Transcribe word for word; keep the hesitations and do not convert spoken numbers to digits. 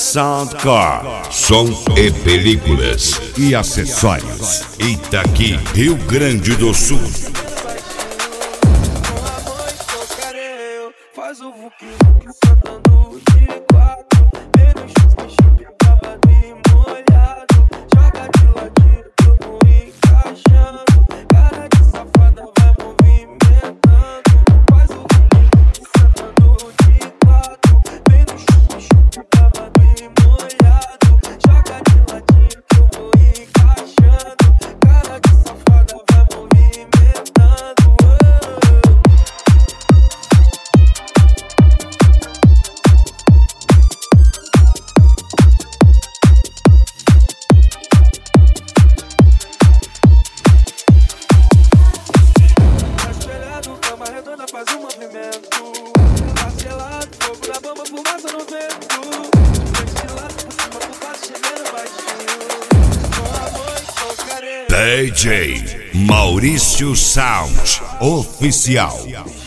Soundcore, som e películas e acessórios. Itaqui, Rio Grande do Sul. Faz o vucu cantando de quatro, vem no chup-chup, acabado e molhado. Joga de ladinho, eu vou encaixando. Cara de safada vai movimentando. Faz o vucu cantando de quatro, vem no chup-chup, acabado e molhado. Joga de ladinho, eu vou encaixando. Cara de safada vai movimentando. Faz um movimento parcelado, fogo na bomba, fumaça no vento. De lado por cima do passo, chegando baixinho. Com amor e com carinho. D J Maurício Sound Oficial.